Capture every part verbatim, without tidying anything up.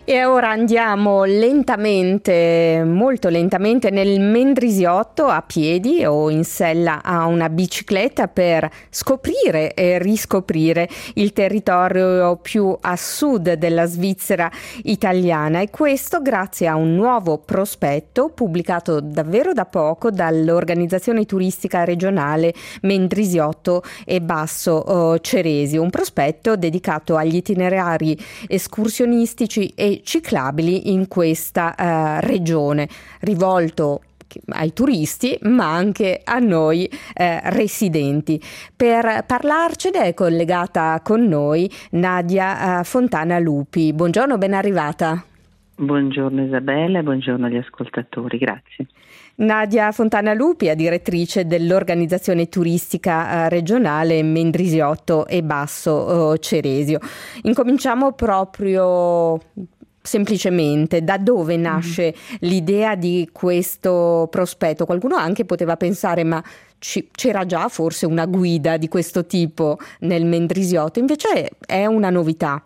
E ora andiamo lentamente, molto lentamente, nel Mendrisiotto a piedi o in sella a una bicicletta per scoprire e riscoprire il territorio più a sud della Svizzera italiana, e questo grazie a un nuovo prospetto pubblicato davvero da poco dall'organizzazione turistica regionale Mendrisiotto e Basso Ceresio, un prospetto dedicato agli itinerari escursionistici e ciclabili in questa uh, regione, rivolto ai turisti ma anche a noi eh, residenti. Per parlarcene è collegata con noi Nadia uh, Fontana Lupi. Buongiorno, ben arrivata. Buongiorno Isabella e buongiorno agli ascoltatori, grazie. Nadia Fontana Lupi è direttrice dell'organizzazione turistica eh, regionale Mendrisiotto e Basso eh, Ceresio. Incominciamo proprio semplicemente da dove nasce mm. l'idea di questo prospetto. Qualcuno anche poteva pensare ma ci, c'era già forse una guida di questo tipo nel Mendrisiotto, invece è una novità.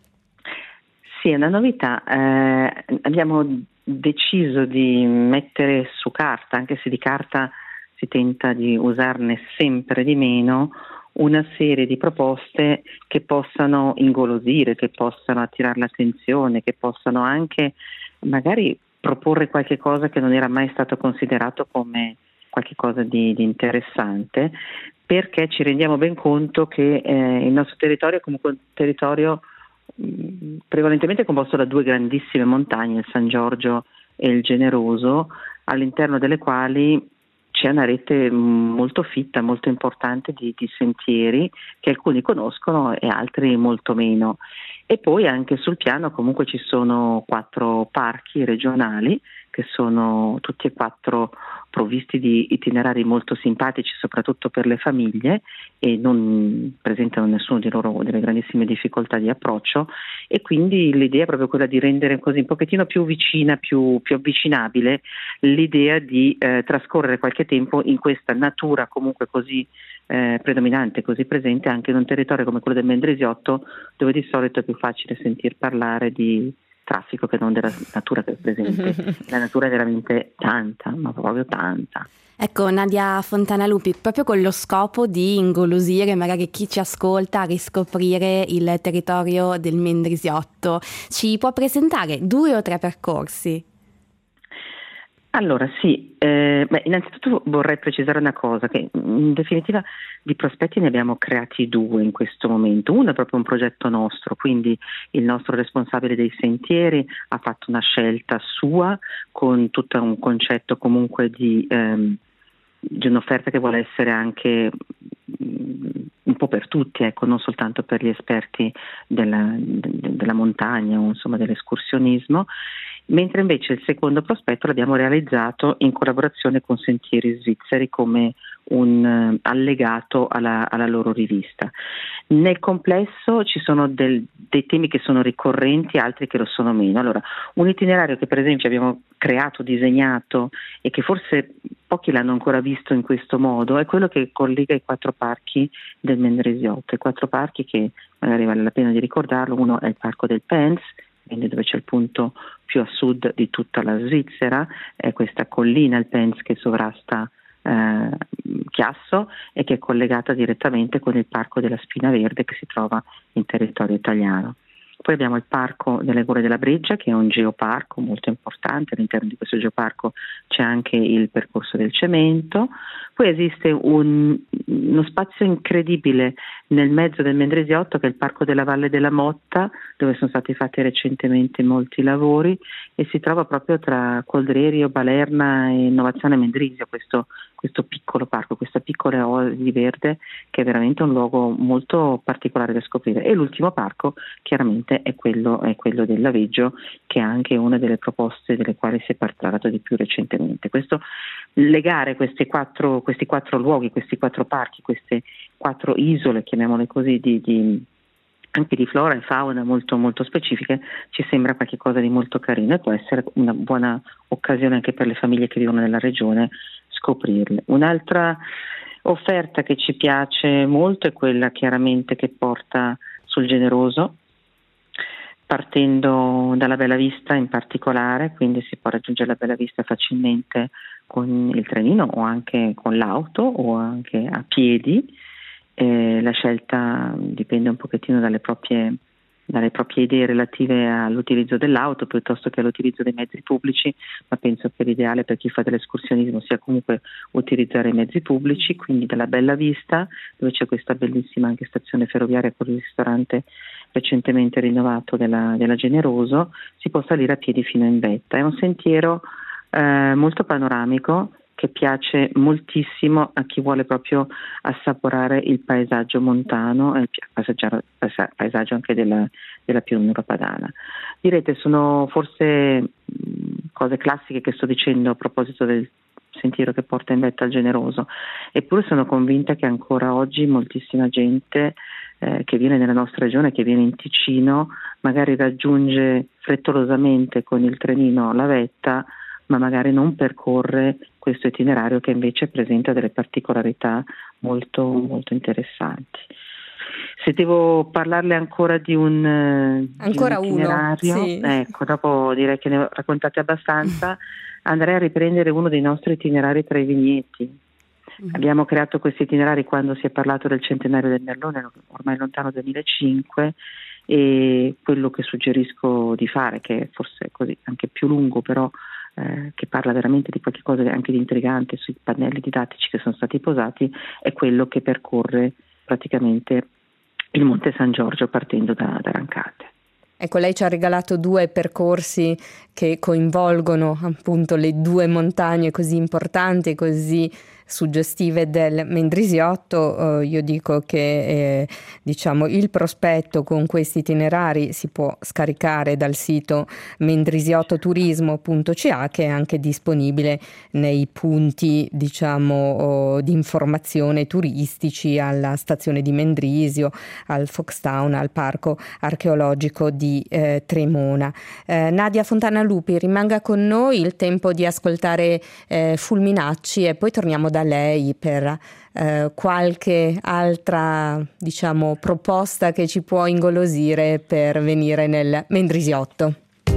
Sì, è una novità. Eh, abbiamo deciso di mettere su carta, anche se di carta si tenta di usarne sempre di meno, una serie di proposte che possano ingolosire, che possano attirare l'attenzione, che possano anche magari proporre qualche cosa che non era mai stato considerato come qualche cosa di, di interessante, perché ci rendiamo ben conto che eh, il nostro territorio è comunque un territorio mh, prevalentemente composto da due grandissime montagne, il San Giorgio e il Generoso, all'interno delle quali c'è una rete molto fitta, molto importante di, di sentieri che alcuni conoscono e altri molto meno. E poi anche sul piano comunque ci sono quattro parchi regionali che sono tutti e quattro provvisti di itinerari molto simpatici, soprattutto per le famiglie, e non presentano nessuno di loro delle grandissime difficoltà di approccio, e quindi l'idea è proprio quella di rendere così un pochettino più vicina, più, più avvicinabile l'idea di eh, trascorrere qualche tempo in questa natura comunque così eh, predominante, così presente anche in un territorio come quello del Mendrisiotto, dove di solito è più facile sentir parlare di traffico che non della natura che è presente. La natura è veramente tanta, ma proprio tanta. Ecco, Nadia Fontana Lupi, proprio con lo scopo di ingolosire magari chi ci ascolta a riscoprire il territorio del Mendrisiotto, ci può presentare due o tre percorsi? Allora sì, eh, beh, innanzitutto vorrei precisare una cosa, che in definitiva di prospetti ne abbiamo creati due in questo momento. Uno è proprio un progetto nostro, quindi il nostro responsabile dei sentieri ha fatto una scelta sua con tutto un concetto comunque di, ehm, di un'offerta che vuole essere anche un po' per tutti, ecco, non soltanto per gli esperti della, de, della montagna o insomma dell'escursionismo, mentre invece il secondo prospetto l'abbiamo realizzato in collaborazione con Sentieri Svizzeri come un uh, allegato alla, alla loro rivista. Nel complesso ci sono del, dei temi che sono ricorrenti, altri che lo sono meno. Allora, un itinerario che per esempio abbiamo creato, disegnato e che forse pochi l'hanno ancora visto in questo modo è quello che collega i quattro parchi del Mendrisiotto, i quattro parchi che magari vale la pena di ricordarlo. Uno è il parco del Pens, quindi dove c'è il punto più a sud di tutta la Svizzera, è questa collina, il Pens, che sovrasta eh, Chiasso e che è collegata direttamente con il parco della Spina Verde che si trova in territorio italiano. Poi abbiamo il parco delle Gole della Breggia, che è un geoparco molto importante. All'interno di questo geoparco c'è anche il percorso del cemento. Poi esiste un, uno spazio incredibile nel mezzo del Mendrisiotto, che è il parco della Valle della Motta, dove sono stati fatti recentemente molti lavori, e si trova proprio tra Coldrerio, Balerna e Innovazione Mendrisio, questo, questo piccolo parco, questa piccola oasi verde che è veramente un luogo molto particolare da scoprire. E l'ultimo parco chiaramente è quello, è quello del Laveggio, che è anche una delle proposte delle quali si è parlato di più recentemente. Questo, legare questi quattro, questi quattro luoghi, questi quattro parchi, queste quattro isole, chiamiamole così, di, di anche di flora e fauna molto molto specifiche, ci sembra qualcosa di molto carino e può essere una buona occasione anche per le famiglie che vivono nella regione scoprirle. Un'altra offerta che ci piace molto è quella chiaramente che porta sul Generoso, partendo dalla Bella Vista in particolare, quindi si può raggiungere la Bella Vista facilmente con il trenino o anche con l'auto o anche a piedi. Eh, la scelta dipende un pochettino dalle proprie dalle proprie idee relative all'utilizzo dell'auto piuttosto che all'utilizzo dei mezzi pubblici, ma penso che l'ideale per chi fa dell'escursionismo sia comunque utilizzare i mezzi pubblici, quindi dalla Bella Vista, dove c'è questa bellissima anche stazione ferroviaria con il ristorante recentemente rinnovato della, della Generoso, si può salire a piedi fino in vetta. È un sentiero eh, molto panoramico che piace moltissimo a chi vuole proprio assaporare il paesaggio montano e il paesaggio anche della, della pianura padana. Direte, sono forse cose classiche che sto dicendo a proposito del sentiero che porta in vetta al Generoso, eppure sono convinta che ancora oggi moltissima gente eh, che viene nella nostra regione, che viene in Ticino, magari raggiunge frettolosamente con il trenino la vetta, ma magari non percorre questo itinerario che invece presenta delle particolarità molto, molto interessanti. Se devo parlarle ancora di un, ancora di un itinerario, uno, sì. Ecco, dopo direi che ne ho raccontate abbastanza, andrei a riprendere uno dei nostri itinerari tra i vigneti. Mm. Abbiamo creato questi itinerari quando si è parlato del centenario del Merlone, ormai lontano duemilacinque, e quello che suggerisco di fare, che è forse così anche più lungo, però Eh, che parla veramente di qualche cosa anche di intrigante sui pannelli didattici che sono stati posati, è quello che percorre praticamente il Monte San Giorgio partendo da, da Rancate. Ecco, lei ci ha regalato due percorsi che coinvolgono appunto le due montagne così importanti e così suggestive del Mendrisiotto. Eh, io dico che eh, diciamo il prospetto con questi itinerari si può scaricare dal sito mendrisiottoturismo punto c a, che è anche disponibile nei punti diciamo oh, di informazione turistici, alla stazione di Mendrisio, al Foxtown, al parco archeologico di eh, Tremona. Eh, Nadia Fontanalupi rimanga con noi il tempo di ascoltare eh, Fulminacci e poi torniamo da lei per eh, qualche altra diciamo proposta che ci può ingolosire per venire nel Mendrisiotto.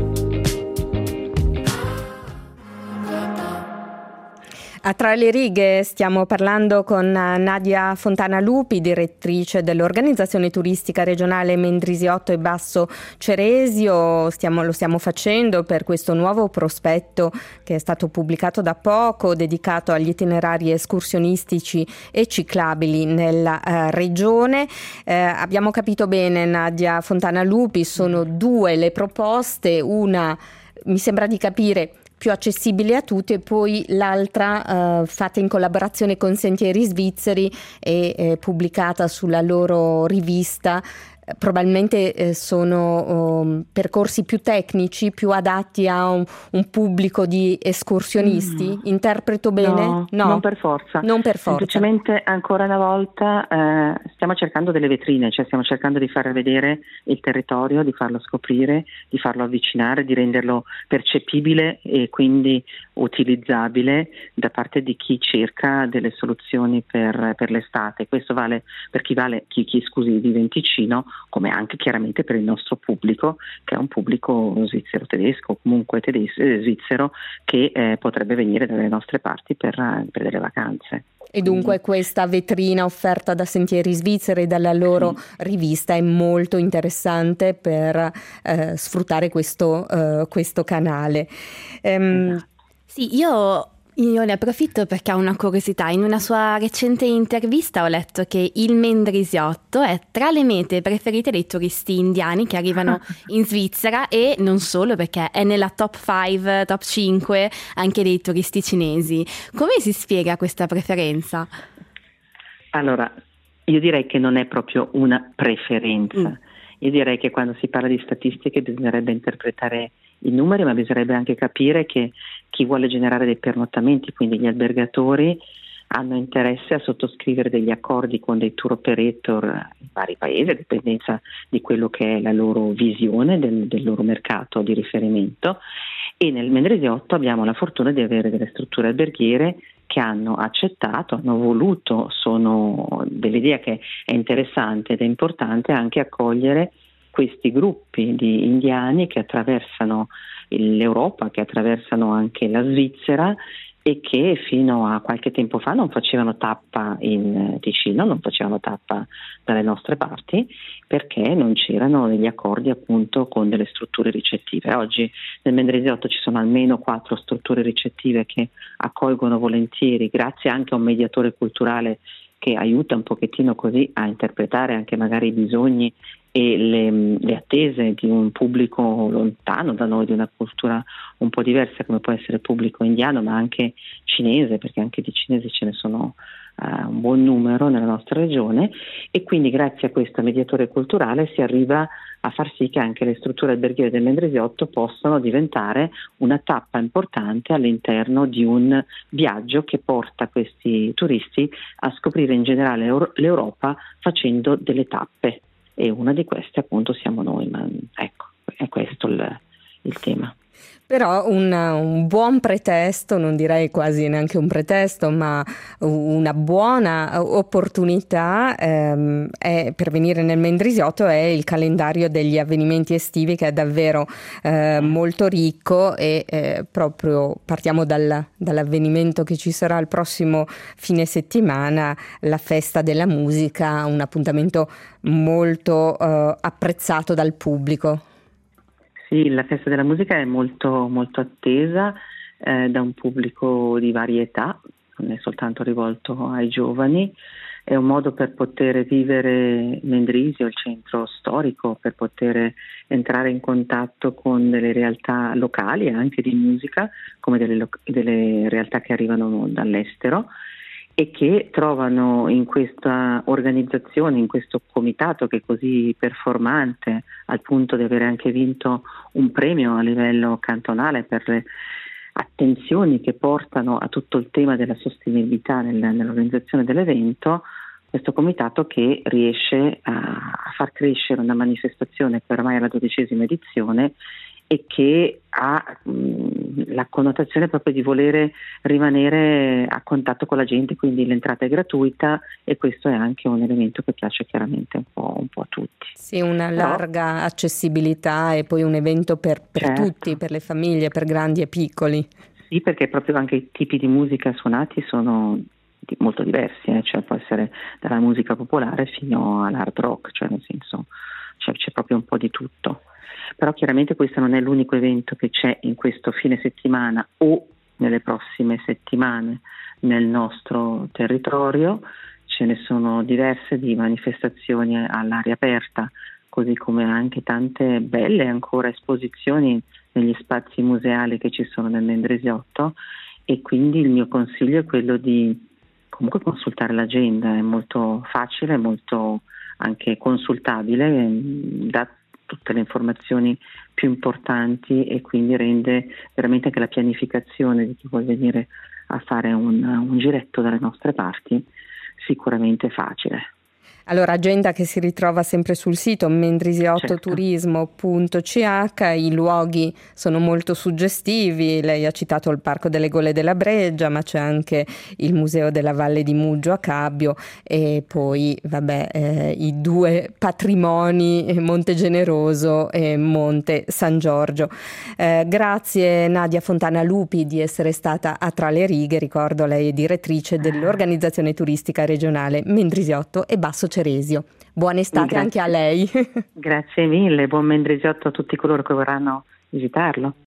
A Tra le righe stiamo parlando con Nadia Fontanalupi, direttrice dell'organizzazione turistica regionale Mendrisiotto e Basso Ceresio. Stiamo, lo stiamo facendo per questo nuovo prospetto che è stato pubblicato da poco, dedicato agli itinerari escursionistici e ciclabili nella eh, regione. Eh, abbiamo capito bene, Nadia Fontanalupi, sono due le proposte, una mi sembra di capire più accessibile a tutti e poi l'altra eh, fatta in collaborazione con Sentieri Svizzeri e eh, pubblicata sulla loro rivista. Probabilmente eh, sono um, percorsi più tecnici, più adatti a un, un pubblico di escursionisti. Mm. Interpreto bene? No, no, non per forza. Non per forza. Semplicemente ancora una volta eh, stiamo cercando delle vetrine, cioè stiamo cercando di far vedere il territorio, di farlo scoprire, di farlo avvicinare, di renderlo percepibile e quindi utilizzabile da parte di chi cerca delle soluzioni per, per l'estate. Questo vale per chi vale chi, chi scusi vive in Ticino, come anche chiaramente per il nostro pubblico, che è un pubblico svizzero tedesco, comunque tedesco, eh, svizzero, che eh, potrebbe venire dalle nostre parti per, per delle vacanze. E dunque questa vetrina offerta da Sentieri Svizzeri e dalla loro sì. rivista è molto interessante per eh, sfruttare questo, uh, questo canale. Um, esatto. Sì, io... Io ne approfitto perché ho una curiosità. In una sua recente intervista ho letto che il Mendrisiotto è tra le mete preferite dei turisti indiani che arrivano in Svizzera, e non solo, perché è nella top cinque, top cinque anche dei turisti cinesi. Come si spiega questa preferenza? Allora, io direi che non è proprio una preferenza. Mm. Io direi che quando si parla di statistiche bisognerebbe interpretare i numeri, ma bisognerebbe anche capire che chi vuole generare dei pernottamenti, quindi gli albergatori, hanno interesse a sottoscrivere degli accordi con dei tour operator in vari paesi, a dipendenza di quello che è la loro visione del, del loro mercato di riferimento. E nel Mendrisiotto abbiamo la fortuna di avere delle strutture alberghiere che hanno accettato, hanno voluto, sono dell'idea che è interessante ed è importante anche accogliere questi gruppi di indiani che attraversano l'Europa, che attraversano anche la Svizzera e che fino a qualche tempo fa non facevano tappa in Ticino, non facevano tappa dalle nostre parti perché non c'erano degli accordi appunto con delle strutture ricettive. Oggi nel Mendrisiotto ci sono almeno quattro strutture ricettive che accolgono volentieri, grazie anche a un mediatore culturale che aiuta un pochettino così a interpretare anche magari i bisogni e le, le attese di un pubblico lontano da noi, di una cultura un po' diversa come può essere il pubblico indiano, ma anche cinese, perché anche di cinesi ce ne sono uh, un buon numero nella nostra regione, e quindi grazie a questo mediatore culturale si arriva a far sì che anche le strutture alberghiere del Mendrisiotto possano diventare una tappa importante all'interno di un viaggio che porta questi turisti a scoprire in generale l'Europa facendo delle tappe. E una di queste appunto siamo noi, ma ecco, è questo il, il tema. Però un, un buon pretesto, non direi quasi neanche un pretesto, ma una buona opportunità ehm, è, per venire nel Mendrisiotto è il calendario degli avvenimenti estivi, che è davvero eh, molto ricco, e eh, proprio partiamo dal, dall'avvenimento che ci sarà il prossimo fine settimana, la festa della musica, un appuntamento molto eh, apprezzato dal pubblico. Sì, la festa della musica è molto, molto attesa eh, da un pubblico di varie età, non è soltanto rivolto ai giovani, è un modo per poter vivere Mendrisio, il centro storico, per poter entrare in contatto con delle realtà locali anche di musica, come delle, lo- delle realtà che arrivano dall'estero, e che trovano in questa organizzazione, in questo comitato che è così performante, al punto di avere anche vinto un premio a livello cantonale per le attenzioni che portano a tutto il tema della sostenibilità nel, nell'organizzazione dell'evento, questo comitato che riesce a, a far crescere una manifestazione che ormai è la dodicesima edizione e che ha mh, la connotazione proprio di volere rimanere a contatto con la gente, quindi l'entrata è gratuita e questo è anche un elemento che piace chiaramente un po', un po' a tutti. Sì, una Però, larga accessibilità e poi un evento per, per certo. tutti, per le famiglie, per grandi e piccoli. Sì, perché proprio anche i tipi di musica suonati sono di, molto diversi, eh? Cioè può essere dalla musica popolare fino all'hard rock, cioè nel senso cioè, c'è proprio un po' di tutto. Però chiaramente questo non è l'unico evento che c'è in questo fine settimana o nelle prossime settimane nel nostro territorio, ce ne sono diverse di manifestazioni all'aria aperta, così come anche tante belle ancora esposizioni negli spazi museali che ci sono nel Mendrisiotto, e quindi il mio consiglio è quello di comunque consultare l'agenda, è molto facile, molto anche consultabile, da tutte le informazioni più importanti e quindi rende veramente anche la pianificazione di chi vuole venire a fare un, un giretto dalle nostre parti sicuramente facile. Allora, agenda che si ritrova sempre sul sito mendrisiotto Certo. turismo punto c h, i luoghi sono molto suggestivi, lei ha citato il Parco delle Gole della Breggia, ma c'è anche il Museo della Valle di Muggio a Cabbio e poi vabbè eh, i due patrimoni Monte Generoso e Monte San Giorgio. Eh, grazie Nadia Fontana Lupi di essere stata a Tra le Righe, ricordo lei è direttrice dell'organizzazione turistica regionale Mendrisiotto e Basso Ceresio. Buona estate anche a lei. Grazie mille, buon Mendrisiotto a tutti coloro che vorranno visitarlo.